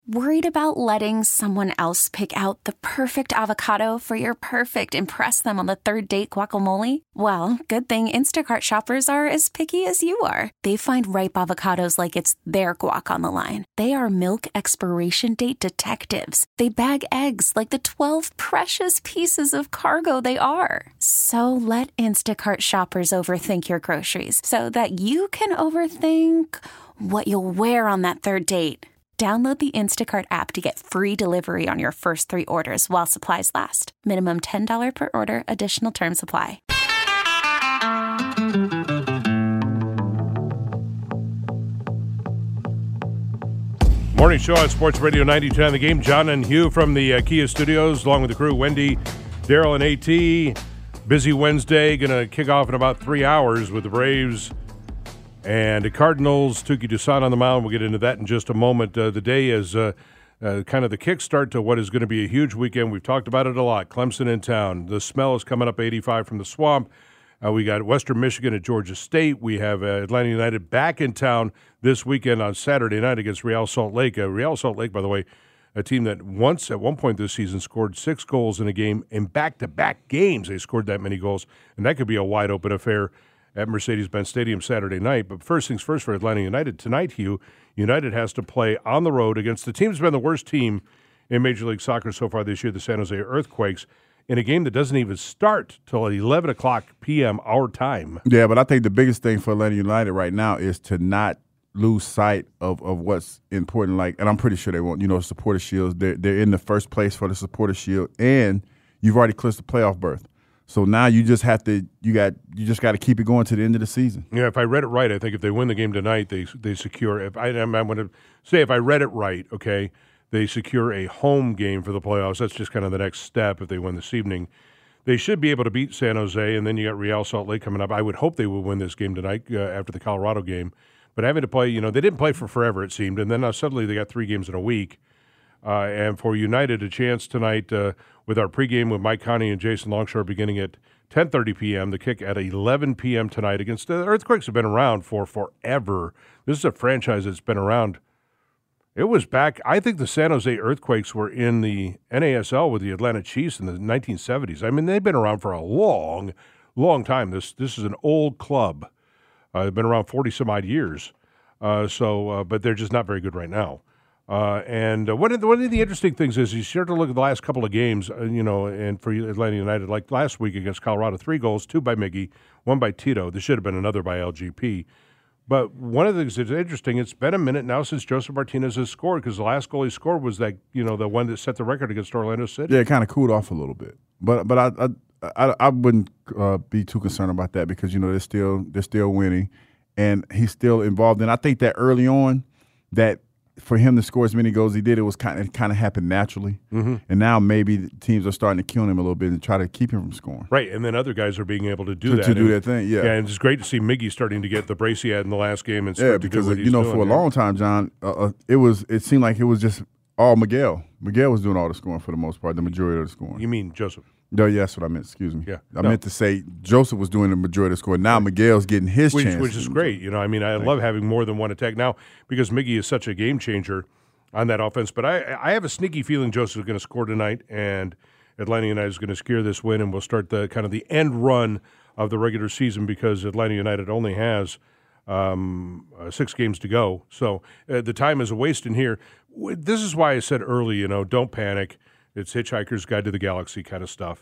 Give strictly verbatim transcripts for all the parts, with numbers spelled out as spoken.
Worried about letting someone else pick out the perfect avocado for your perfect impress them on the third date guacamole? Well, good thing Instacart shoppers are as picky as you are. They find ripe avocados like it's their guac on the line. They are milk expiration date detectives. They bag eggs like the twelve precious pieces of cargo they are. So let Instacart shoppers overthink your groceries so that you can overthink what you'll wear on that third date. Download the Instacart app to get free delivery on your first three orders while supplies last. Minimum ten dollars per order. Additional terms apply. Morning show on Sports Radio ninety-two on The Game. John and Hugh from the uh, Kia Studios, along with the crew, Wendy, Daryl, and AT. Busy Wednesday. Going to kick off in about three hours with the Braves and the Cardinals. Touki Toussaint on the mound. We'll get into that in just a moment. Uh, the day is uh, uh, kind of the kickstart to what is going to be a huge weekend. We've talked about it a lot. Clemson in town. The smell is coming up eighty-five from the Swamp. Uh, we got Western Michigan at Georgia State. We have uh, Atlanta United back in town this weekend on Saturday night against Real Salt Lake. Uh, Real Salt Lake, by the way, a team that once at one point this season scored six goals in a game. In back-to-back games, they scored that many goals, and that could be a wide-open affair at Mercedes-Benz Stadium Saturday night. But first things first for Atlanta United. Tonight, Hugh, United has to play on the road against the team that's been the worst team in Major League Soccer so far this year, the San Jose Earthquakes, in a game that doesn't even start till eleven o'clock p.m. our time. Yeah, but I think the biggest thing for Atlanta United right now is to not lose sight of, of what's important. Like, and I'm pretty sure they won't, you know, supporter shields. They're, they're in the first place for the supporter shield, and you've already clinched the playoff berth. So now you just have to you got you just got to keep it going to the end of the season. Yeah, if I read it right, I think if they win the game tonight, they they secure. If I I'm, I'm going to say if I read it right, okay, they secure a home game for the playoffs. That's just kind of the next step if they win this evening. They should be able to beat San Jose, and then you got Real Salt Lake coming up. I would hope they will win this game tonight uh, after the Colorado game. But having to play, you know, they didn't play for forever, it seemed, and then now suddenly they got three games in a week. Uh, and for United, a chance tonight uh, with our pregame with Mike Connie and Jason Longshore beginning at ten thirty p.m., the kick at eleven p.m. tonight against the Earthquakes have been around for forever. This is a franchise that's been around. It was back, I think the San Jose Earthquakes were in the N A S L with the Atlanta Chiefs in the nineteen seventies. I mean, they've been around for a long, long time. This this is an old club. Uh, they've been around forty-some-odd years. Uh, so, uh, but they're just not very good right now. Uh, and uh, one, of the, one of the interesting things is you start to look at the last couple of games, uh, you know, and for Atlanta United, like last week against Colorado, three goals, two by Miggy, one by Tito. There should have been another by L G P. But one of the things that's interesting, it's been a minute now since Joseph Martinez has scored, because the last goal he scored was that, you know, the one that set the record against Orlando City. Yeah, it kind of cooled off a little bit. But but I I, I, I wouldn't uh, be too concerned about that because, you know, they're still they're still winning, and he's still involved. And I think that early on, that for him to score as many goals as he did, it was kind of kind of happened naturally. Mm-hmm. And now maybe teams are starting to kill him a little bit and try to keep him from scoring. Right, and then other guys are being able to do to, that. To do and, that thing, yeah. Yeah, and it's great to see Miggy starting to get the brace he had in the last game. And yeah, because, you know, for a long time, John, uh, uh, it was it seemed like it was just all Miguel. Miguel was doing all the scoring for the most part, the majority of the scoring. You mean Joseph? No, yeah, that's what I meant. Excuse me. Yeah, I no. meant to say Joseph was doing the majority of the scoring. Now Miguel's getting his which, chance. Which is great. You know, I mean, I love having more than one attack now because Miggy is such a game changer on that offense. But I, I have a sneaky feeling Joseph is going to score tonight, and Atlanta United is going to secure this win, and we'll start the kind of the end run of the regular season because Atlanta United only has um, uh, six games to go. So uh, the time is a waste in here. This is why I said early, you know, don't panic. It's Hitchhiker's Guide to the Galaxy kind of stuff.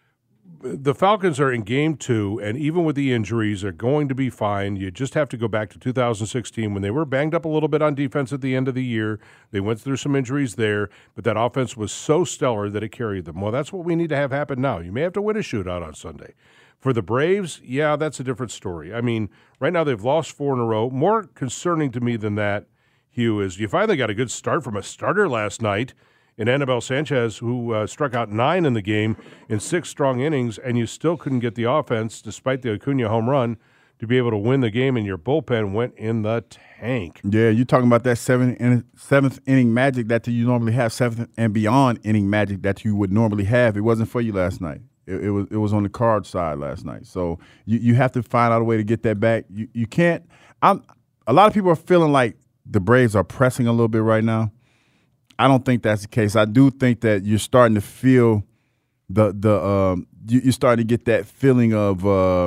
The Falcons are in game two, and even with the injuries, they're going to be fine. You just have to go back to two thousand sixteen when they were banged up a little bit on defense at the end of the year. They went through some injuries there, but that offense was so stellar that it carried them. Well, that's what we need to have happen now. You may have to win a shootout on Sunday. For the Braves, yeah, that's a different story. I mean, right now they've lost four in a row. More concerning to me than that, Hugh, is you finally got a good start from a starter last night in Anibal Sanchez, who uh, struck out nine in the game in six strong innings, and you still couldn't get the offense, despite the Acuna home run, to be able to win the game, and your bullpen went in the tank. Yeah, you're talking about that seventh, in, seventh inning magic that you normally have, seventh and beyond inning magic that you would normally have. It wasn't for you last night. It, it was it was on the card side last night. So you, you have to find out a way to get that back. You you can't. I'm a lot of people are feeling like the Braves are pressing a little bit right now. I don't think that's the case. I do think that you're starting to feel the the um, you, you're starting to get that feeling of uh,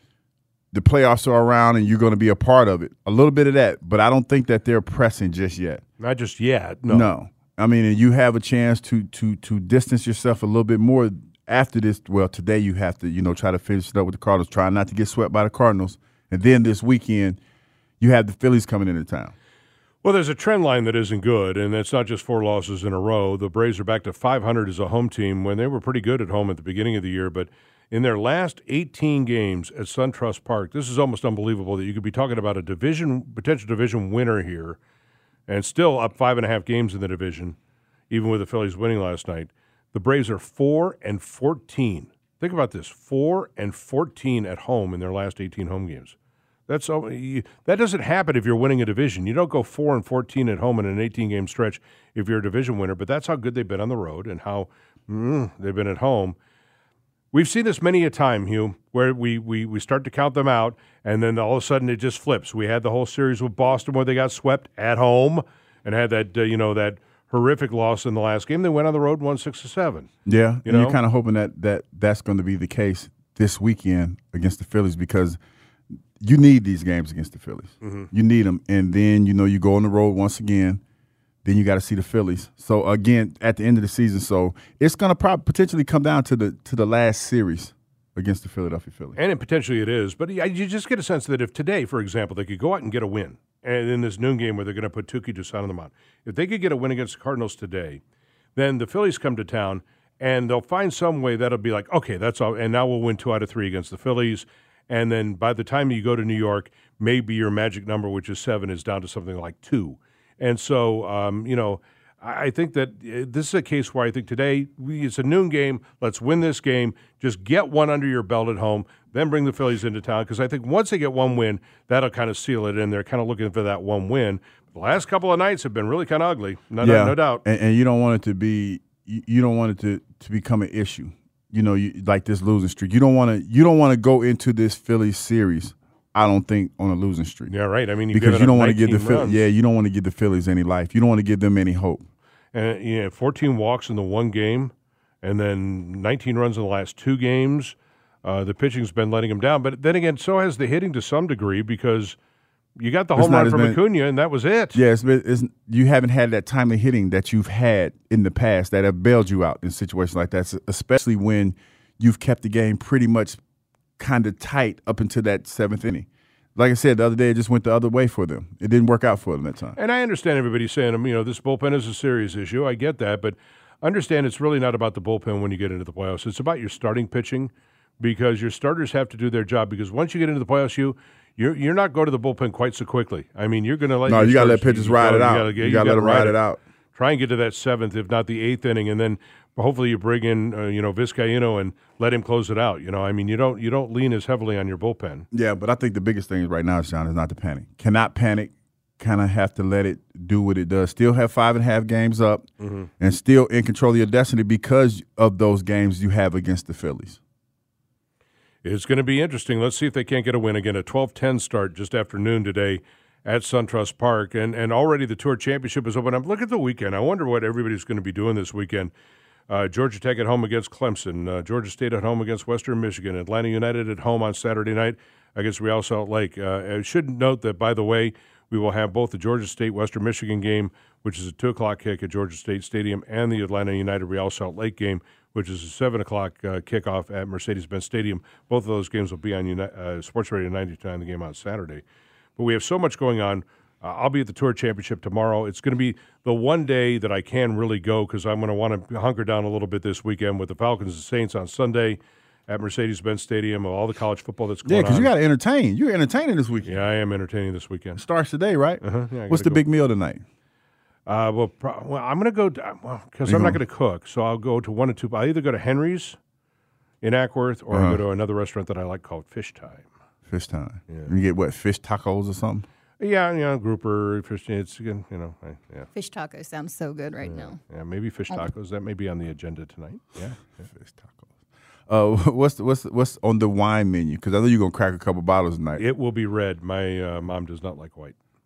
the playoffs are around and you're going to be a part of it. A little bit of that, but I don't think that they're pressing just yet. Not just yet. No. No. I mean, and you have a chance to to to distance yourself a little bit more after this. Well, today you have to, you know, try to finish it up with the Cardinals, try not to get swept by the Cardinals. And then this weekend, you have the Phillies coming into town. Well, there's a trend line that isn't good, and it's not just four losses in a row. The Braves are back to five hundred as a home team when they were pretty good at home at the beginning of the year. But in their last eighteen games at SunTrust Park, this is almost unbelievable that you could be talking about a division potential division winner here and still up five and a half games in the division, even with the Phillies winning last night. The Braves are four and fourteen. Think about this, four and fourteen at home in their last eighteen home games. That's that doesn't happen if you're winning a division. You don't go four and fourteen at home in an eighteen-game stretch if you're a division winner. But that's how good they've been on the road and how mm, they've been at home. We've seen this many a time, Hugh, where we, we we start to count them out, and then all of a sudden it just flips. We had the whole series with Boston where they got swept at home and had that uh, you know that horrific loss in the last game. They went on the road, won six to seven. Yeah, you and know? You're kind of hoping that, that that's going to be the case this weekend against the Phillies because you need these games against the Phillies. Mm-hmm. You need them. And then, you know, you go on the road once again. Then you got to see the Phillies. So, again, at the end of the season, so it's going to probably potentially come down to the to the last series against the Philadelphia Phillies. And it, potentially it is. But you just get a sense that if today, for example, they could go out and get a win, and in this noon game where they're going to put Touki Toussaint on the mound, if they could get a win against the Cardinals today, then the Phillies come to town, and they'll find some way that'll be like, okay, that's all, and now we'll win two out of three against the Phillies. And then by the time you go to New York, maybe your magic number, which is seven, is down to something like two. And so, um, you know, I think that this is a case where I think today we, it's a noon game. Let's win this game. Just get one under your belt at home, then bring the Phillies into town. Because I think once they get one win, that'll kind of seal it in. They're kind of looking for that one win. The last couple of nights have been really kind of ugly. No, yeah. no, no doubt. And, and you don't want it to be. You, you don't want it to, to become an issue. You know, you, like this losing streak. You don't want to. You don't want to go into this Phillies series. I don't think on a losing streak. Yeah, right. I mean, you because you don't want to give the Phillies. Yeah, you don't want to give the Phillies any life. You don't want to give them any hope. And you know, fourteen walks in the one game, and then nineteen runs in the last two games. Uh, the pitching's been letting them down, but then again, so has the hitting to some degree because you got the home run from Acuna, and that was it. Yeah, it's, it's, you haven't had that timely hitting that you've had in the past that have bailed you out in situations like that, especially when you've kept the game pretty much kind of tight up until that seventh inning. Like I said, the other day, it just went the other way for them. It didn't work out for them that time. And I understand everybody saying, you know, this bullpen is a serious issue. I get that, but understand it's really not about the bullpen when you get into the playoffs. It's about your starting pitching because your starters have to do their job because once you get into the playoffs, you – You're you're not going to the bullpen quite so quickly. I mean, you're going to let no. You got to let pitchers ride it out. You got to you gotta let them ride it out. Try and get to that seventh, if not the eighth inning, and then hopefully you bring in uh, you know Vizcaíno and let him close it out. You know, I mean, you don't you don't lean as heavily on your bullpen. Yeah, but I think the biggest thing right now, Sean, is not to panic. Cannot panic. Kind of have to let it do what it does. Still have five and a half games up, mm-hmm. and still in control of your destiny because of those games you have against the Phillies. It's going to be interesting. Let's see if they can't get a win again. A twelve ten start just after noon today at SunTrust Park. And and already the Tour Championship is open up. Look at the weekend. I wonder what everybody's going to be doing this weekend. Uh, Georgia Tech at home against Clemson. Uh, Georgia State at home against Western Michigan. Atlanta United at home on Saturday night against Real Salt Lake. Uh, I should note that, by the way, we will have both the Georgia State-Western Michigan game, which is a two o'clock kick at Georgia State Stadium, and the Atlanta United Real Salt Lake game, which is a seven o'clock uh, kickoff at Mercedes-Benz Stadium. Both of those games will be on Uni- uh, Sports Radio ninety-nine, the game on Saturday. But we have so much going on. Uh, I'll be at the Tour Championship tomorrow. It's going to be the one day that I can really go because I'm going to want to hunker down a little bit this weekend with the Falcons and Saints on Sunday at Mercedes-Benz Stadium, all the college football that's going on. Yeah, because you got to entertain. You're entertaining this weekend. Yeah, I am entertaining this weekend. Starts today, right? Uh-huh. Yeah, What's the go. big meal tonight? Uh, well, pro- well, I'm going to go because well, I'm not going to cook, so I'll go to one or two. I'll either go to Henry's in Ackworth or uh-huh. I'll go to another restaurant that I like called Fish Time. Fish Time. Yeah. You get what, fish tacos or something? Yeah, you know, grouper, fish. It's you know, I, yeah. Fish tacos sounds so good right yeah. now. Yeah, maybe fish tacos. That may be on the agenda tonight. Yeah, yeah. Fish tacos. Uh, what's what's what's on the wine menu? Because I know you're gonna crack a couple bottles tonight. It will be red. My uh, mom does not like white.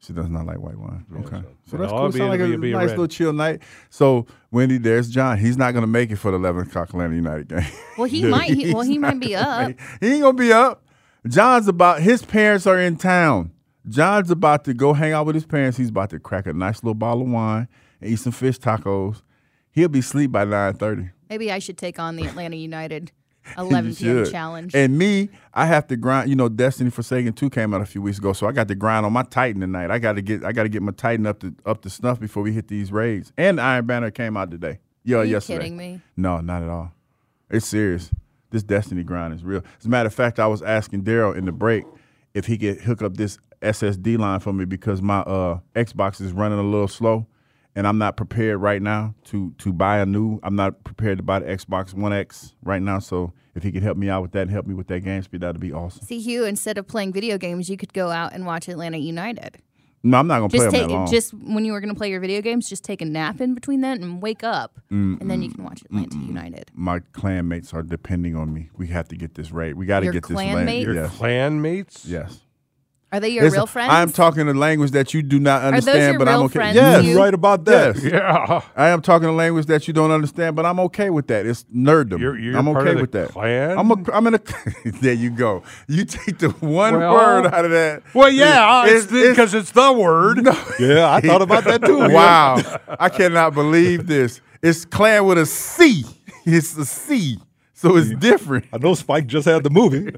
She does not like white wine. Yeah, Okay. so- So that's Well, cool. it'll be- Sound like a it'll be a nice red. little chill night. So, Wendy, there's John. He's not going to make it for the eleven o'clock Atlanta United game. Well, he might. He, well, he He's might not be gonna up. make- He ain't going to be up. John's about, his parents are in town. John's about to go hang out with his parents. He's about to crack a nice little bottle of wine and eat some fish tacos. He'll be asleep by nine thirty. Maybe I should take on the Atlanta United eleven You p.m. should. challenge. And me, I have to grind. You know, Destiny Forsaken two came out a few weeks ago, so I got to grind on my Titan tonight. I got to get, I got to get my Titan up to up to snuff before we hit these raids. And Iron Banner came out today. Yeah, Are you yesterday. kidding me? No, not at all. It's serious. This Destiny grind is real. As a matter of fact, I was asking Daryl in the break if he could hook up this S S D line for me because my uh, Xbox is running a little slow. And I'm not prepared right now to to buy a new. I'm not prepared to buy the Xbox One X right now. So if he could help me out with that and help me with that game speed, that'd be awesome. See, Hugh, instead of playing video games, you could go out and watch Atlanta United. No, I'm not gonna Just play take them that long. just when you were going to play your video games, just take a nap in between that and wake up, Mm, and then you can watch Atlanta United. My clan mates are depending on me. We have to get this right. We got to Your get this clan land. mates? Your Yes. clan mates? Yes. Are they your Listen, real friends? I'm talking a language that you do not those understand, your but I'm real okay. friends, Yes, you? Right about that. Yes. Yeah. I am talking a language that you don't understand, but I'm okay with that. It's nerddom. You're- you're I'm part okay of the with that. clan? I'm a, I'm in a. There you go. You take the one Well- word out of that. Well, yeah, It's- it's because it's, the word. No. Yeah, I thought about that too. Wow, I cannot believe this. It's clan with a C. It's a C, so it's different. I know Spike just had the movie.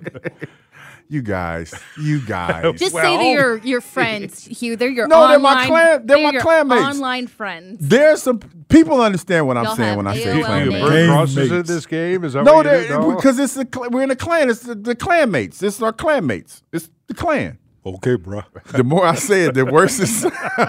You guys, you guys. Just say to Well- your, your friends, Hugh, they're your No, online, they're my clan- they're my your clanmates. online friends. There's some people understand what I'm Y'all saying have when I A O say L You, clan you names. mates. burn Game crosses in mates. this game? Is that No, what you do? they're- No? because it's the cl- we're in a clan. It's the, the clan mates. It's our clan mates. It's the clan. Okay, bro. The more I say it, the worse it's.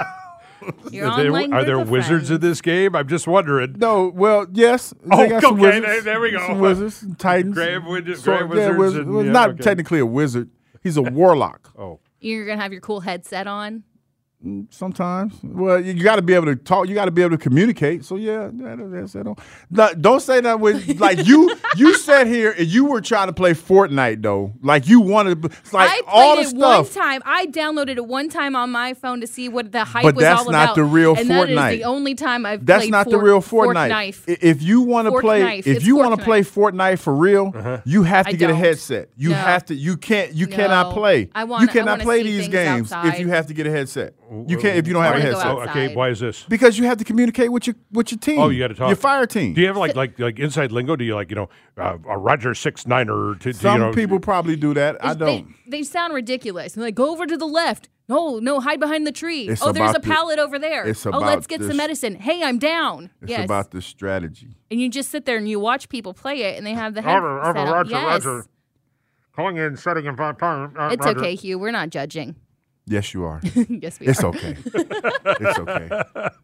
Your Are there, online are group there of wizards in friends. this game? I'm just wondering. No, well, yes. Oh, They got some okay, wizards, there we go. Some wizards, some titans. Graham Wid- So- Graham yeah, wizards wiz- and- well, yeah, not okay. technically a wizard. He's a warlock. Oh, You're going to have your cool headset on. Sometimes, well, you got to be able to talk. You got to be able to communicate. So yeah, that, that's that. Don't, no, don't say that with like you. You sat here and you were trying to play Fortnite though. Like you wanted, to- it's like I played all the it stuff. one time. I downloaded it one time on my phone to see what the hype But was that's all not about. the real and that Fortnite. is the only time I've That's played not the Fort- real Fork Fortnite. Knife. I- If you want to Fork play, knife. if It's you Fork want to play knife. Fortnite for real, you have to I get a don't. headset. You No. have to. You can't. You No. cannot play. I wanna- you I cannot wanna play see these things games if outside. you have to get a headset. You can't if you don't have a I wanna go headset. Oh, okay, outside. why is this? Because you have to communicate with your with your team. Oh, you got to talk. Your fire team. Do you have like like like inside lingo? Do you like you know uh, a Roger six niner? To, to, Some you know, people probably do that. I They- don't. They, sound ridiculous. They're like, go over to the left. No, no, hide behind the tree. It's oh, there's a about the- pallet over there. it's oh, about let's get this- some medicine. Hey, I'm down. It's yes. about the strategy. and you just sit there and you watch people play it, and they have the Roger, headset Roger, on. Roger, yes. Roger. Calling in, setting in five time. Uh, It's Roger. okay, Hugh. We're not judging. Yes, you are. yes, we It's are. okay. It's okay.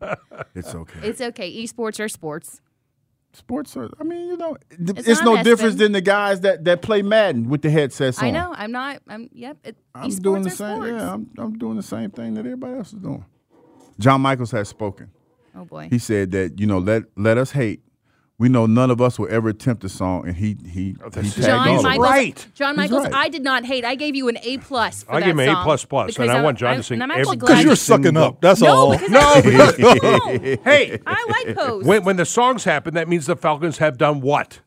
It's okay. It's okay. Esports are sports. Sports are. I mean, you know, th- It's it's, not no Espen. difference than the guys that, that play Madden with the headsets on. I know. I'm not. I'm. Yep. It, I'm esports doing the are same. sports. Yeah, I'm, I'm doing the same thing that everybody else is doing. John Michaels has spoken. Oh boy. He said that you know let let us hate. We know none of us will ever attempt a song, and he he, Oh, he that's- tagged John all of us. Michaels. Right. John He's Michaels. right. I did not hate. I gave you an A plus. For I that gave him an A song plus plus, because and I I'm- want John to I'm- sing and I'm every- actually Because glad. you're you- sucking up. That's no, all. because I, no. Hey, I like Pose. when when the songs happen, that means the Falcons have done what?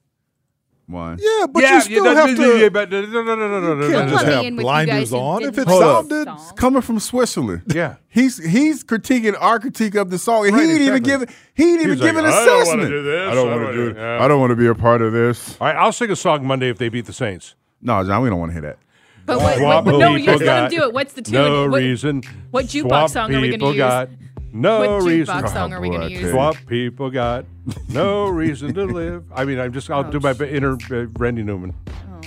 One. Yeah, but yeah, you still yeah, have yeah, to. yeah, but no, no, no, no, no, no, can't no, Don't just let me have in with you blinders guys who on. didn't If it like the sounded- song. It's coming from Switzerland. Yeah. He's he's critiquing our critique of the song, and Right, he ain't even exactly. give he ain't even He's like, give an I don't wanna assessment. do this, I don't I want don't to do. wanna- yeah. I don't want to be a part of this. All right, I'll sing a song Monday if they beat the Saints. No, John, we don't want to hear that. But wait, Swamp wait, wait, no, you people just let him got do it. What's the tune? No what, reason. what jukebox Swamp song are we gonna people use? got no What reason. jukebox song are we Oh, boy, going I to tell use? you. Swamp people got no reason to live. I mean, I'm just. I'll do my Ouch. inner uh, Randy Newman.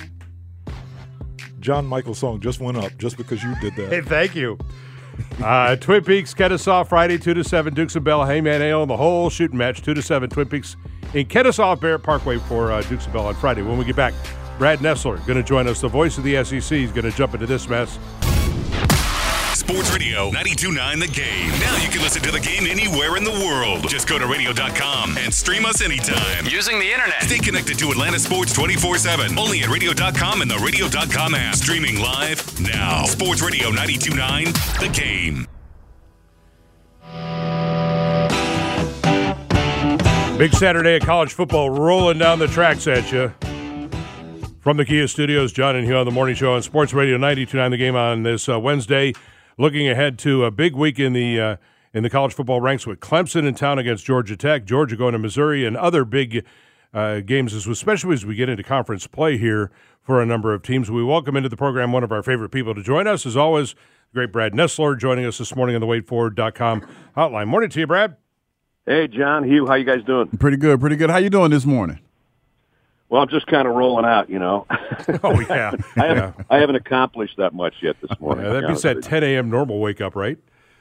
John Michael's song just went up just because you did that. Hey, thank you. Uh, Twin Peaks, Kennesaw, Friday, two to seven. Dukes and Bell, Heyman Ale, and the whole shooting match, two to seven. Twin Peaks in Kennesaw, Barrett Parkway for uh, Dukes and Bell on Friday. When we get back, Brad Nessler going to join us, the voice of the S E C. He's going to jump into this mess. Sports Radio ninety-two point nine The Game. Now you can listen to the game anywhere in the world. Just go to radio dot com and stream us anytime. Using the internet. Stay connected to Atlanta Sports twenty-four seven. Only at radio dot com and the radio dot com app. Streaming live now. Sports Radio ninety-two point nine The Game. Big Saturday of college football rolling down the tracks at you. From the Kia Studios, John and Hugh on the Morning Show on Sports Radio ninety-two point nine The Game on this uh, Wednesday. Looking ahead to a big week in the uh, in the college football ranks with Clemson in town against Georgia Tech, Georgia going to Missouri, and other big uh, games, especially as we get into conference play here for a number of teams. We welcome into the program one of our favorite people to join us, as always, the great Brad Nessler, joining us this morning on the wait forward dot com hotline. Morning to you, Brad. Hey, John, Hugh, how you guys doing? Pretty good, pretty good. How you doing this morning? Well, I'm just kind of rolling out, you know. Oh, yeah. I, haven't, yeah. I haven't accomplished that much yet this morning. Yeah, that beats that ten a.m. normal wake up, right?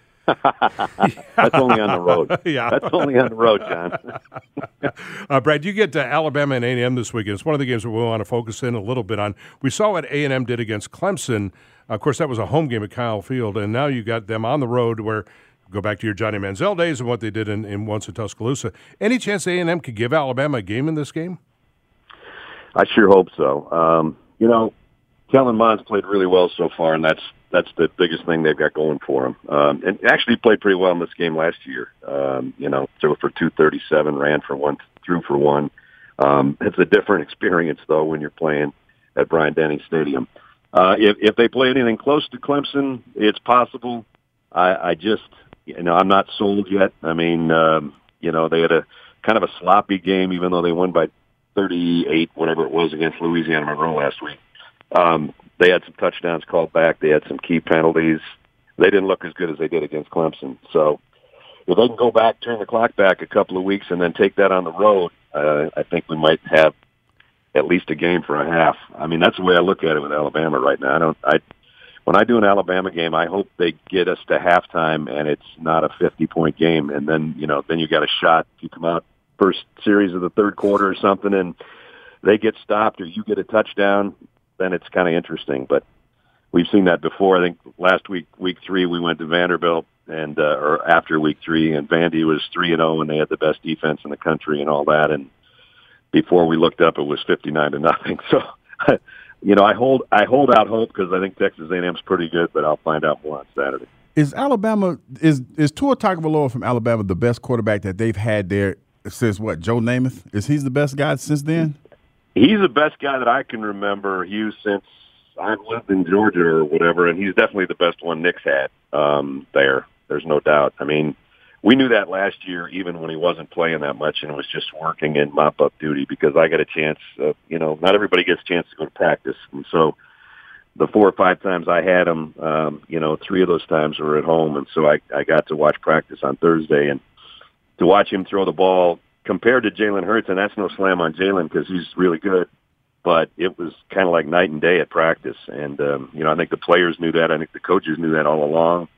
That's only on the road. Yeah. That's only on the road, John. uh, Brad, you get to Alabama and A and M this weekend. It's one of the games that we want to focus in a little bit on. We saw what A and M did against Clemson. Of course, that was a home game at Kyle Field, and now you got them on the road where – go back to your Johnny Manziel days and what they did in, in once in Tuscaloosa. Any chance A and M could give Alabama a game in this game? I sure hope so. Um, you know, Kellen Mond's played really well so far, and that's that's the biggest thing they've got going for him. Um, and actually played pretty well in this game last year. Um, you know, threw for two thirty-seven, ran for one, threw for one. Um, it's a different experience, though, when you're playing at Bryant-Denny Stadium. Uh, if, if they play anything close to Clemson, it's possible. I, I just... You know, I'm not sold yet. I mean, um, you know, they had a kind of a sloppy game, even though they won by thirty-eight, whatever it was, against Louisiana Monroe last week. Um, they had some touchdowns called back. They had some key penalties. They didn't look as good as they did against Clemson. So if they can go back, turn the clock back a couple of weeks, and then take that on the road, uh, I think we might have at least a game for a half. I mean, that's the way I look at it with Alabama right now. I don't. I. When I do an Alabama game, I hope they get us to halftime and it's not a fifty-point game. And then, you know, then you got a shot. If you come out first series of the third quarter or something and they get stopped or you get a touchdown, then it's kind of interesting. But we've seen that before. I think last week, week three, we went to Vanderbilt and uh, or after week three, and Vandy was three and zero, and they had the best defense in the country and all that. And before we looked up, it was fifty-nine to nothing. So. You know, I hold I hold out hope because I think Texas A and M's pretty good, but I'll find out more on Saturday. Is Alabama is is Tua Tagovailoa from Alabama the best quarterback that they've had there since what? Joe Namath? Is he the best guy since then? He's the best guy that I can remember, Hugh, since I've lived in Georgia or whatever, and he's definitely the best one Nick's had um, there. There's no doubt. I mean, we knew that last year, even when he wasn't playing that much and was just working in mop-up duty, because I got a chance, uh, you know, not everybody gets a chance to go to practice. And so the four or five times I had him, um, you know, three of those times were at home. And so I, I got to watch practice on Thursday, and to watch him throw the ball compared to Jalen Hurts, and that's no slam on Jalen because he's really good, but it was kind of like night and day at practice. And, um, you know, I think the players knew that. I think the coaches knew that all along.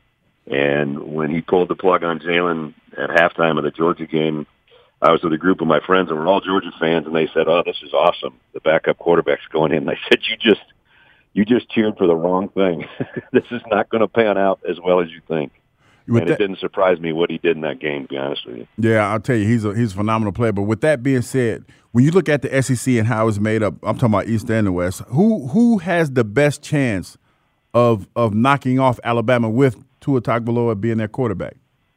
And when he pulled the plug on Jalen at halftime of the Georgia game, I was with a group of my friends, and we're all Georgia fans, and they said, "Oh, this is awesome. The backup quarterback's going in." And I said, "You just, you just cheered for the wrong thing. This is not going to pan out as well as you think." With and that, it didn't surprise me what he did in that game, to be honest with you. Yeah, I'll tell you, he's a he's a phenomenal player. But with that being said, when you look at the S E C and how it's made up, I'm talking about East and the West. Who who has the best chance of of knocking off Alabama with Tua Tagovailoa being their quarterback?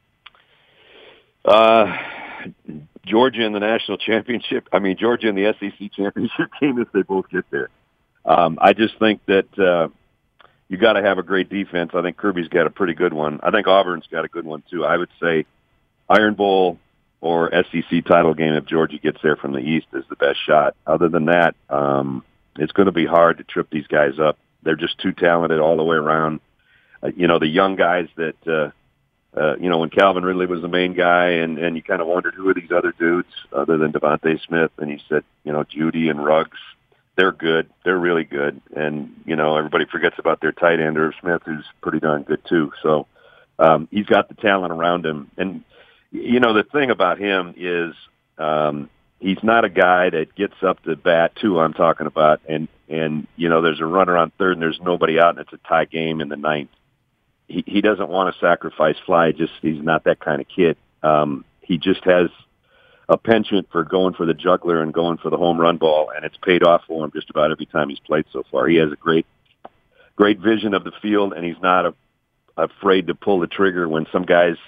Uh, Georgia in the national championship. I mean, Georgia in the S E C championship game if they both get there. Um, I just think that uh, you got to have a great defense. I think Kirby's got a pretty good one. I think Auburn's got a good one too. I would say Iron Bowl or S E C title game if Georgia gets there from the East is the best shot. Other than that, um, it's going to be hard to trip these guys up. They're just too talented all the way around. Uh, you know, the young guys that, uh, uh, you know, when Calvin Ridley was the main guy and, and you kind of wondered who are these other dudes other than Devontae Smith, and he said, you know, Judy and Ruggs, they're good. They're really good. And, you know, everybody forgets about their tight end, Irv Smith, who's pretty darn good too. So um, he's got the talent around him. And, you know, the thing about him is um, he's not a guy that gets up to bat, too, I'm talking about, and, and, you know, there's a runner on third and there's nobody out and it's a tie game in the ninth. He, he doesn't want to sacrifice fly. Just he's not that kind of kid. Um, he just has a penchant for going for the juggler and going for the home run ball, and it's paid off for him just about every time he's played so far. He has a great, great vision of the field, and he's not a, afraid to pull the trigger when some guys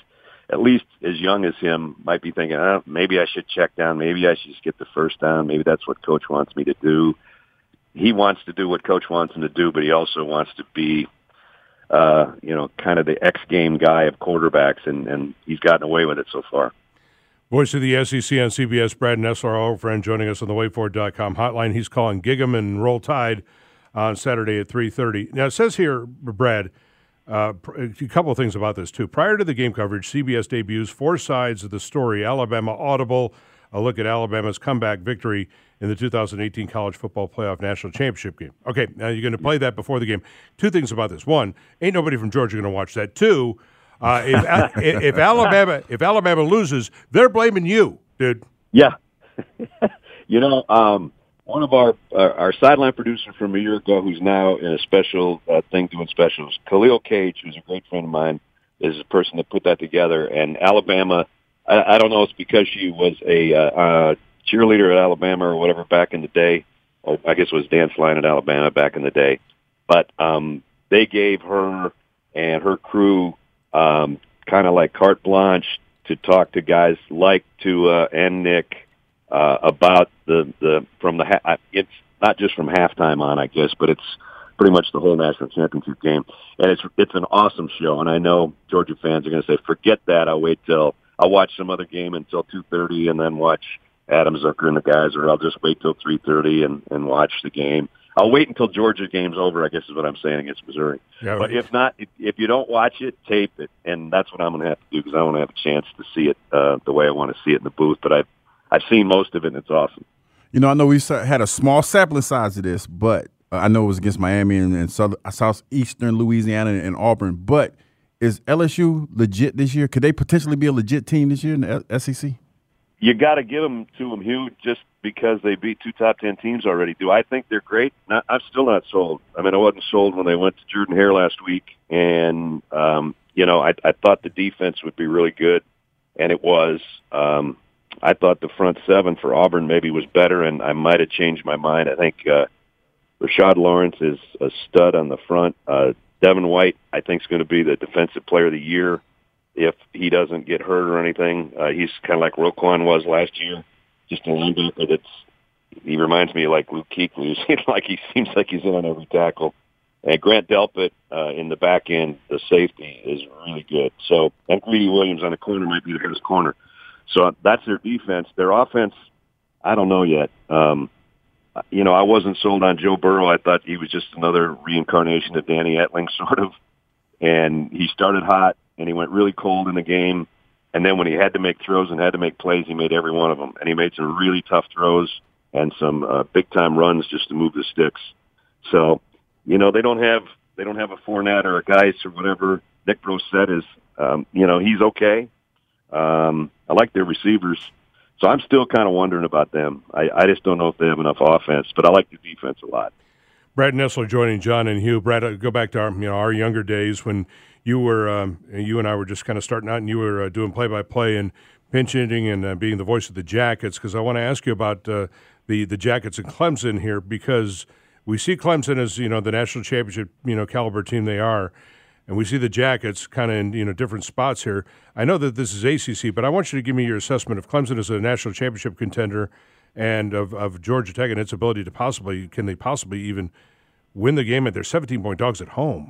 at least as young as him, might be thinking, oh, maybe I should check down. Maybe I should just get the first down. Maybe that's what Coach wants me to do. He wants to do what Coach wants him to do, but he also wants to be, uh, you know, kind of the X game guy of quarterbacks, and, and he's gotten away with it so far. Voice of the S E C on C B S, Brad Nessler, our old friend, joining us on the wait for it dot com hotline. He's calling Gig'em and Roll Tide on Saturday at three thirty. Now, it says here, Brad, uh, a couple of things about this, too. Prior to the game coverage, C B S debuts four sides of the story. Alabama Audible, a look at Alabama's comeback victory in the two thousand eighteen College Football Playoff National Championship game. Okay, now you're going to play that before the game. Two things about this. One, ain't nobody from Georgia going to watch that. Two, uh, if, if Alabama if Alabama loses, they're blaming you, dude. Yeah. you know, um, one of our our, our sideline producer from a year ago, who's now in a special uh, thing doing specials, Khalil Cage, who's a great friend of mine, is the person that put that together. And Alabama, I, I don't know, it's because she was a uh, uh, cheerleader at Alabama or whatever back in the day. Oh, I guess it was dance line at Alabama back in the day. But um, they gave her and her crew um, kind of like carte blanche to talk to guys like Tua and Nick uh, about the, the from the ha- it's not just from halftime on, I guess, but it's pretty much the whole national championship game. And it's it's an awesome show. And I know Georgia fans are going to say, forget that. I'll wait till I'll watch some other game until two thirty and then watch Adam Zucker and the guys, or I'll just wait till three thirty and, and watch the game. I'll wait until Georgia game's over, I guess is what I'm saying, against Missouri. Yeah, but if not, if, if you don't watch it, tape it, and that's what I'm going to have to do because I want to have a chance to see it uh, the way I want to see it in the booth. But I've, I've seen most of it, and it's awesome. You know, I know we had a small sampling size of this, but uh, I know it was against Miami and, and South, Southeastern Louisiana and Auburn. But is L S U legit this year? Could they potentially be a legit team this year in the S E C? You got to give them to them, Hugh, just because they beat two top ten teams already. Do I think they're great? Not, I'm still not sold. I mean, I wasn't sold when they went to Jordan Hare last week, and um, you know, I, I thought the defense would be really good, and it was. Um, I thought the front seven for Auburn maybe was better, and I might have changed my mind. I think uh, Rashad Lawrence is a stud on the front. Uh, Devin White, I think, is going to be the defensive player of the year if he doesn't get hurt or anything. Uh, he's kind of like Roquan was last year, just a linebacker that's, he reminds me of like Luke Kuechly. Like he seems like he's in on every tackle. And Grant Delpit uh, in the back end, the safety, is really good. So, and Greedy Williams on the corner might be the best corner. So that's their defense. Their offense, I don't know yet. Um, you know, I wasn't sold on Joe Burrow. I thought he was just another reincarnation of Danny Etling, sort of. And he started hot, and he went really cold in the game. And then when he had to make throws and had to make plays, he made every one of them. And he made some really tough throws and some uh, big-time runs just to move the sticks. So, you know, they don't have they don't have a Fournette or a Geis or whatever. Nick Brossette is, um, you know, he's okay. Um, I like their receivers. So I'm still kind of wondering about them. I, I just don't know if they have enough offense, but I like the defense a lot. Brad Nessler joining John and Hugh. Brad, uh, go back to our, you know, our younger days when you were, um, you and I were just kind of starting out, and you were uh, doing play-by-play and pinch hitting and uh, being the voice of the Jackets. Because I want to ask you about uh, the the Jackets and Clemson here, because we see Clemson as, you know, the national championship, you know, caliber team they are, and we see the Jackets kind of in, you know, different spots here. I know that this is A C C, but I want you to give me your assessment of Clemson as a national championship contender, and of, of Georgia Tech and its ability to possibly, can they possibly even win the game at their seventeen-point dogs at home?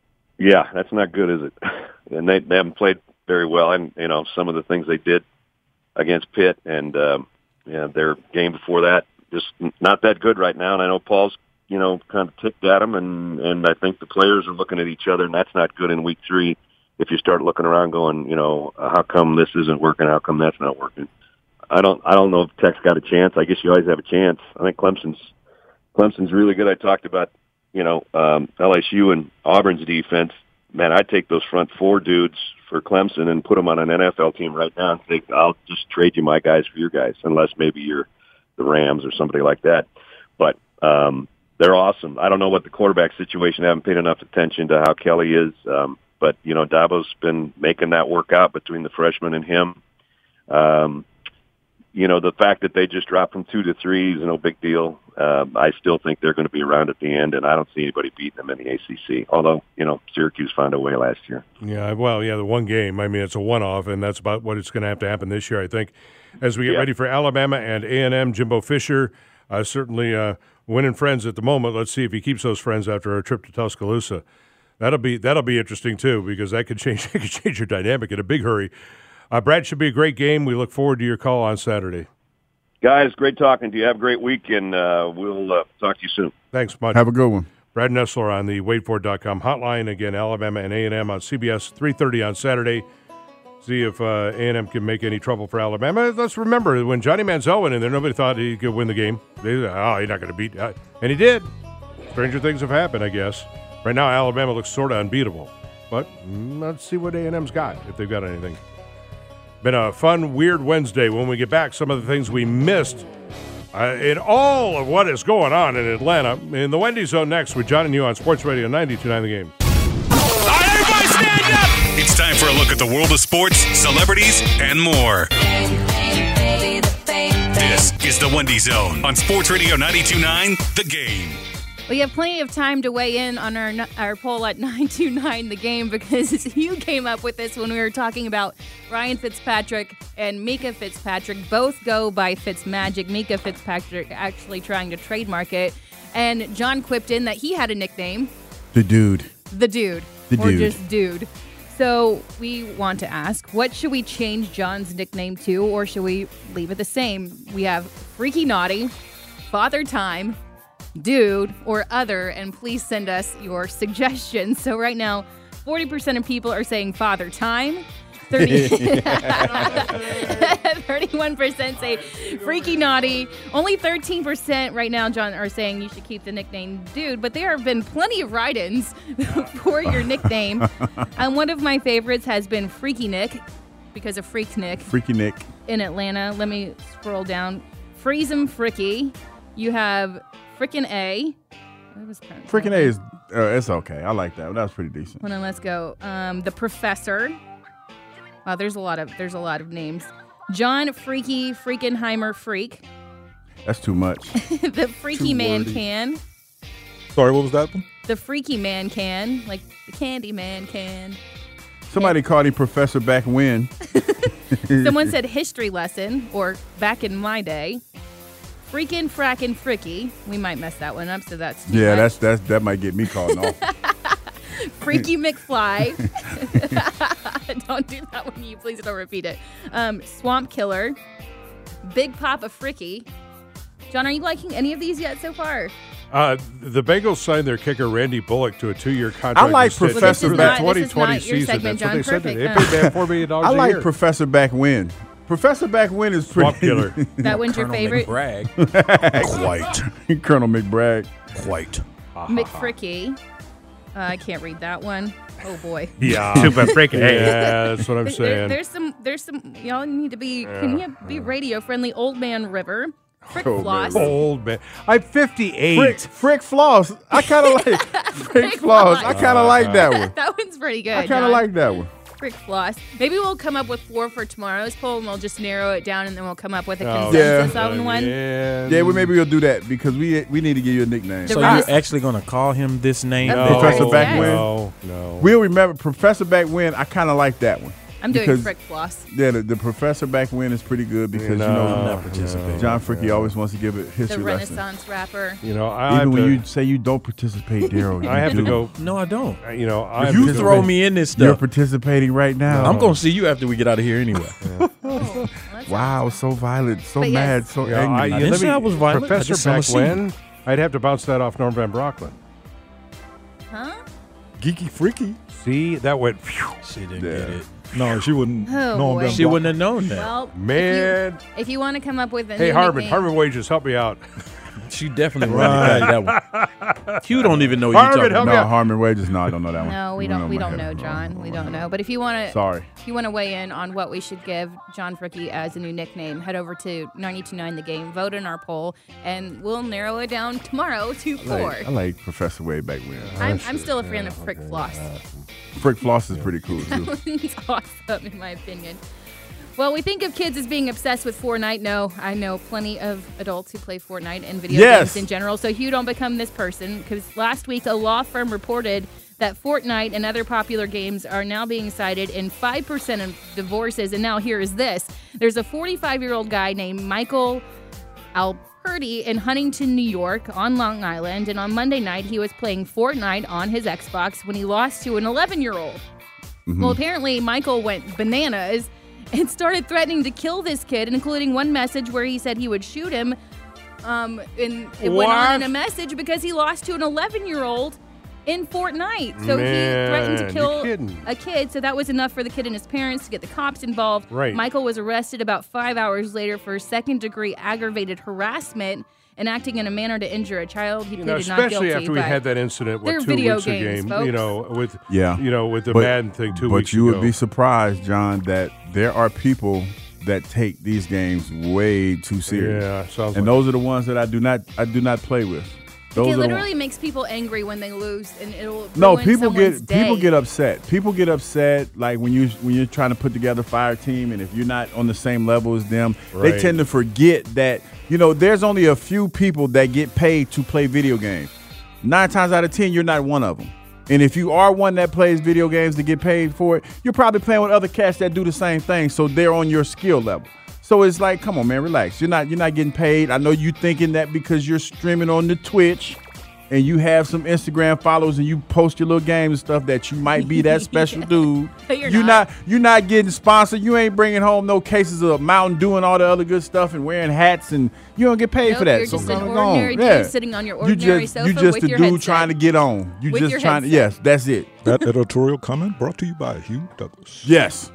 Yeah, that's not good, is it? And they, they haven't played very well. And, you know, some of the things they did against Pitt and um, yeah, their game before that, just not that good right now. And I know Paul's, you know, kind of ticked at them, and, and I think the players are looking at each other, and that's not good in week three if you start looking around going, you know, how come this isn't working? How come that's not working? I don't I don't know if Tech's got a chance. I guess you always have a chance. I think Clemson's Clemson's really good. I talked about, you know, um, L S U and Auburn's defense. Man, I'd take those front four dudes for Clemson and put them on an N F L team right now and think, I'll just trade you my guys for your guys, unless maybe you're the Rams or somebody like that. But um, they're awesome. I don't know what the quarterback situation, I haven't paid enough attention to how Kelly is. Um, but, you know, Dabo's been making that work out between the freshman and him. Um, you know, the fact that they just dropped from two to three is no big deal. Um, I still think they're going to be around at the end, and I don't see anybody beating them in the A C C. Although, you know, Syracuse found a way last year. Yeah, well, yeah, the one game. I mean, it's a one-off, and that's about what it's going to have to happen this year, I think. As we get Yeah. ready for Alabama and A and M, Jimbo Fisher uh, certainly uh, winning friends at the moment. Let's see if he keeps those friends after our trip to Tuscaloosa. That'll be that'll be interesting too, because that could change that could change your dynamic in a big hurry. Uh, Brad, should be a great game. We look forward to your call on Saturday. Guys, great talking to you. Have a great week, and uh, we'll uh, talk to you soon. Thanks much. Have a good one. Brad Nessler on the wait for it dot com hotline. Again, Alabama and A and M on C B S, three thirty on Saturday. See if uh, A and M can make any trouble for Alabama. Let's remember, when Johnny Manziel went in there, nobody thought he could win the game. They said, oh, he's not going to beat. Uh, and he did. Stranger things have happened, I guess. Right now, Alabama looks sort of unbeatable. But mm, let's see what A and M's got, if they've got anything. Been a fun, weird Wednesday. When we get back, some of the things we missed uh, in all of what is going on in Atlanta. In the Wendy Zone next with John and you on Sports Radio ninety-two point nine The Game. All right, everybody stand up! It's time for a look at the world of sports, celebrities, and more. This is the Wendy Zone on Sports Radio ninety-two point nine The Game. We have plenty of time to weigh in on our our poll at nine two nine The Game, because you came up with this when we were talking about Ryan Fitzpatrick and Mika Fitzpatrick. Both go by Fitzmagic. Mika Fitzpatrick actually trying to trademark it. And John quipped in that he had a nickname. The dude. The Dude. The or Dude. just Dude. So we want to ask, what should we change John's nickname to, or should we leave it the same? We have Freaky Naughty, Father Time, Dude, or Other, and please send us your suggestions. So right now, forty percent of people are saying Father Time. thirty thirty-one percent say Freaky Naughty. Only thirteen percent right now, John, are saying you should keep the nickname Dude, but there have been plenty of write-ins for your nickname. And one of my favorites has been Freaky Nick, because of Freak Nick Freaky Nick. in Atlanta. Let me scroll down. Freeze 'em Fricky. You have Frickin' A. What was that? Freaking A is, uh, it's okay. I like that. That was pretty decent. Hold on, let's go. Um, the Professor. Wow, there's a lot of there's a lot of names. John Freaky Freakenheimer Freak. That's too much. The Freaky Too Man wordy. Can. Sorry, what was that one? The Freaky Man Can. Like the Candy Man Can. Somebody called him Professor back when. Someone said history lesson, or back in my day. Freakin' Frackin' Fricky. We might mess that one up, so that's too Yeah, much. that's that's that might get me called off. Freaky McFly. Don't do that one, you please don't repeat it. Um, Swamp Killer. Big Papa Fricky. John, are you liking any of these yet so far? Uh, the Bengals signed their kicker Randy Bullock to a two-year contract. I like to stay Professor through Back- the Well, this is twenty not- twenty this is not your season. segment, That's what they John. said. Perfect. They Uh, paid that four million dollars I a like year. Professor back when. Professor back when is pretty. Swamp Killer. That one's your favorite? Bragg. Quite. Colonel McBragg. Quite. McFricky. Uh, I can't read that one. Oh boy. Yeah. Super freaking A. Yeah, that's what I'm There- saying. there's some. There's some. Y'all need to be. Can you be radio friendly? Old Man River. Frick Oh, Floss. man. Old man. I'm fifty-eight. Frick, Frick Floss. I kind of like Frick Floss. I kind of like that one. That one's pretty good. I kind of John. like that one. Frick Floss. Maybe we'll come up with four for tomorrow's poll, and we'll just narrow it down, and then we'll come up with a Oh, consensus yeah. on one. man. Yeah, well, maybe we'll do that because we we need to give you a nickname. The So rest- you're actually going to call him this name? Of No, course, Professor Back yes. when? No, no. We'll remember Professor back when. I kind of like that one. I'm doing because- Frick Floss. Yeah, the, the Professor back when is pretty good because you No, know I'm not participating. John Fricky always wants to give a The history lesson. Renaissance rapper. You know, I have Even when to, you say you don't participate, Daryl, I have to you do. go. No, I don't. You know, I have You to throw go, me in this You're stuff. participating right now. I'm going to see you after we get out of here anyway. Well, that's Wow, so violent, so But yes. mad, so You know, I, angry. you I didn't let say me- I was violent. I Professor just wanna back see. when? I'd have to bounce that off Norm Van Brocklin. Huh? Geeky Freaky. See, that went. Phew, She didn't Yeah. get it. No, she wouldn't. Oh, no, boy. Ben She Block. wouldn't have known that. Well, man. If you, if you want to come up with a Hey, new Harmon, nickname, Harmon Wages, help me out. She definitely wouldn't have got that one. Hugh don't even know what Harmon, you're talking help about. me No, out. Harmon Wages. No, I don't know that one. No, we I don't. We my don't head. know, John. We don't know. But if you want to, Sorry. if you want to weigh in on what we should give John Fricky as a new nickname, head over to ninety-two point nine The Game, vote in our poll, and we'll narrow it down tomorrow to I four. like, I like Professor way back when. I'm, I'm still a fan of Frick Floss. Frick Floss is pretty cool too. It's awesome, in my opinion. Well, we think of kids as being obsessed with Fortnite. No, I know plenty of adults who play Fortnite and video Yes. games in general. So you don't become this person, because last week a law firm reported that Fortnite and other popular games are now being cited in five percent of divorces. And now here is this. There's a forty-five-year-old guy named Michael Alperti in Huntington, New York, on Long Island. And on Monday night, he was playing Fortnite on his Xbox when he lost to an eleven-year-old. Mm-hmm. Well, apparently Michael went bananas and started threatening to kill this kid, including one message where he said he would shoot him. Um, and it went on in a message because he lost to an eleven-year-old in Fortnite. So Man, he threatened to you're kill kidding. a kid. So that was enough for the kid and his parents to get the cops involved. Right. Michael was arrested about five hours later for second-degree aggravated harassment and acting in a manner to injure a child. He You know, pleaded not especially guilty. after we but had that incident, they're what, two video weeks games, a game, folks. you know, with Yeah. you know, with the But- Madden thing two but weeks you ago. would be surprised, John, that there are people that take these games way too serious. Yeah, sounds and like those are the ones that I do not I do not play with. Those It are the literally ones- makes people angry when they lose, and it'll No, ruin people someone's get people day. get upset. People get upset like when you when you're trying to put together a fire team, and if you're not on the same level as them, they Right. tend to forget that, you know, there's only a few people that get paid to play video games. Nine times out of ten, you're not one of them. And if you are one that plays video games to get paid for it, you're probably playing with other cats that do the same thing, so they're on your skill level. So it's like, come on, man, relax. You're not you're not getting paid. I know you thinking that because you're streaming on the Twitch and you have some Instagram followers and you post your little games and stuff that you might be that special dude. But you're you're not. not you're not getting sponsored. You ain't bringing home no cases of Mountain Dew and all the other good stuff and wearing hats, and you don't get paid Nope, for that. you're so just go an on. ordinary dude Yeah. sitting on your You ordinary just, sofa you just with a your dude headset. trying to get on. You With just your trying to headset. yes, that's it. That editorial comment brought to you by Hugh Douglas. Yes.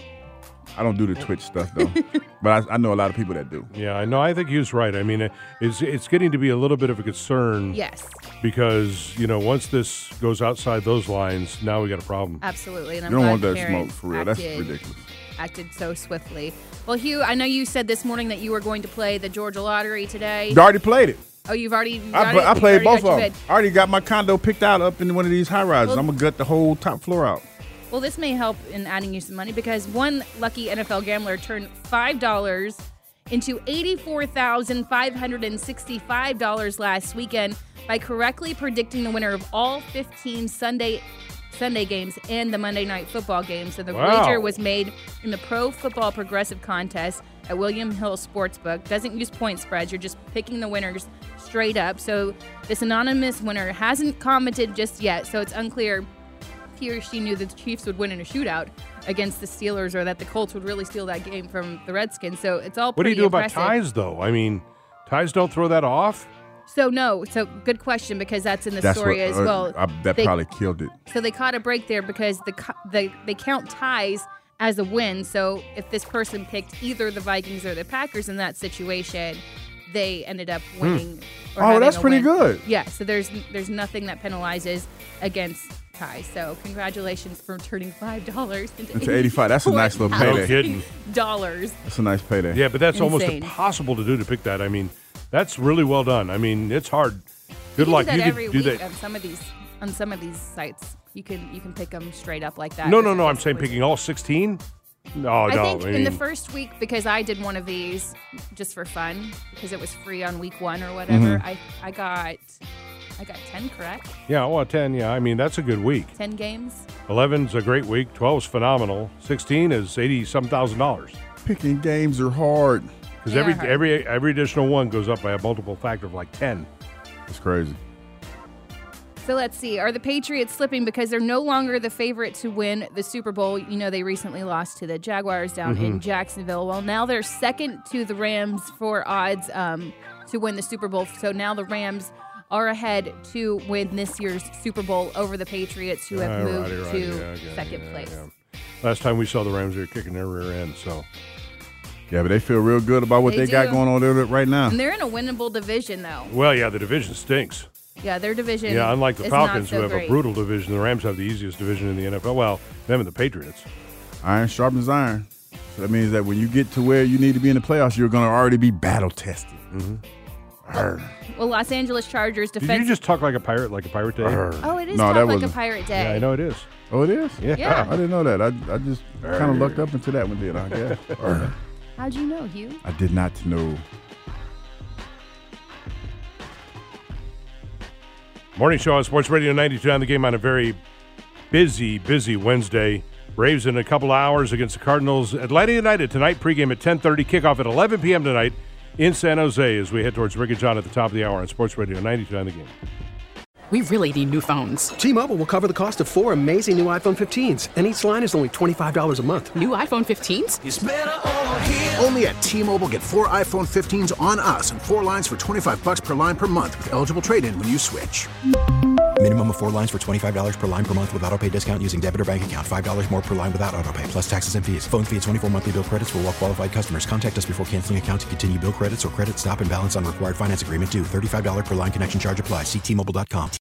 I don't do the Twitch stuff though, but I, I know a lot of people that do. Yeah, I know. I think he was right. I mean, it- it's it's getting to be a little bit of a concern. Yes, Because you know, once this goes outside those lines, now we got a problem. absolutely. And I'm You don't glad want that parents smoke for real. That's acted- ridiculous. Acted so swiftly. Well, Hugh, I know you said this morning that you were going to play the Georgia Lottery today. You already played it. Oh, you've already. You I, got pla- it? I You played already both got your of them. bid. I already got my condo picked out up in one of these high rises. Well- I'm gonna gut the whole top floor out. Well, this may help in adding you some money because one lucky N F L gambler turned five dollars into eighty-four thousand five hundred sixty-five dollars last weekend by correctly predicting the winner of all fifteen Sunday Sunday games and the Monday Night Football game. So the Wow. wager was made in the Pro Football Progressive Contest at William Hill Sportsbook. Doesn't use point spreads. You're just picking the winners straight up. So this anonymous winner hasn't commented just yet, so it's unclear he or she knew that the Chiefs would win in a shootout against the Steelers, or that the Colts would really steal that game from the Redskins. So it's all What do pretty you do impressive. about ties, though? I mean, ties don't throw that off. So no, so good question, because that's in the That's story what, as uh, well. I, that They- probably killed it. So they caught a break there because the co- they they count ties as a win. So if this person picked either the Vikings or the Packers in that situation, they ended up winning. Or Oh, having that's a pretty win. good. Yeah. So there's there's nothing that penalizes against ties. So congratulations for turning five dollars into, Into eighty-five. That's a nice little No payday. kidding. Dollars. That's a nice payday. Yeah, but that's almost Insane. impossible to do to pick that. I mean, that's really well done. I mean, it's hard. Good You luck. can do that you every could do week that. on some of these on some of these sites. You can you can pick them straight up like that. No, with no, the no. I'm saying wizard. picking all sixteen. No, I no. think I in mean, the first week, because I did one of these just for fun, because it was free on week one or whatever. Mm-hmm. I I got I got ten correct, yeah, well, ten. Yeah, I mean that's a good week. ten games. eleven's a great week. twelve's phenomenal. sixteen is eighty some thousand dollars. Picking games are hard. Because They every are hard. every every additional one goes up by a multiple factor of like ten. It's crazy. So let's see. Are the Patriots slipping because they're no longer the favorite to win the Super Bowl? You know, they recently lost to the Jaguars down Mm-hmm. in Jacksonville. Well, now they're second to the Rams for odds um, to win the Super Bowl. So now the Rams are ahead to win this year's Super Bowl over the Patriots, who have Ah, moved righty, righty, to yeah, okay, second yeah, place. yeah. Last time we saw the Rams, they were kicking their rear end. So Yeah, but they feel real good about what They they, got do. going on there right now. And they're in a winnable division, though. well, yeah, the division stinks. Yeah, their division. Yeah, unlike the is Falcons, not so who have great. a brutal division, the Rams have the easiest division in the N F L. Well, them and the Patriots. Iron sharpens iron. So that means that when you get to where you need to be in the playoffs, you're going to already be battle tested. Mm-hmm. Well, Los Angeles Chargers Did defense. you just talk like a pirate, like a pirate day? Oh, it is No, Talk that Like a wasn't- Pirate Day. Yeah, I know it is. Oh, it is? Yeah. Yeah. I didn't know that. I, I just kind of lucked up into that one, did I guess? How'd you know, Hugh? I did not know. Morning show on Sports Radio ninety-two on the game on a very busy, busy Wednesday. Braves in a couple hours against the Cardinals. Atlanta United tonight, pregame at ten thirty, kickoff at eleven p.m. tonight in San Jose as we head towards Rick and John at the top of the hour on Sports Radio ninety-two on the game. We really need new phones. T-Mobile will cover the cost of four amazing new iPhone fifteens, and each line is only twenty-five dollars a month. New iPhone fifteens? It's better over here. Only at T-Mobile, get four iPhone fifteens on us and four lines for twenty-five bucks per line per month with eligible trade-in when you switch. Minimum of four lines for twenty-five dollars per line per month with autopay discount using debit or bank account. five dollars more per line without autopay, plus taxes and fees. Phone fee at twenty-four monthly bill credits for well qualified customers. Contact us before canceling account to continue bill credits or credit stop and balance on required finance agreement due. thirty-five dollars per line connection charge applies. See T Mobile dot com.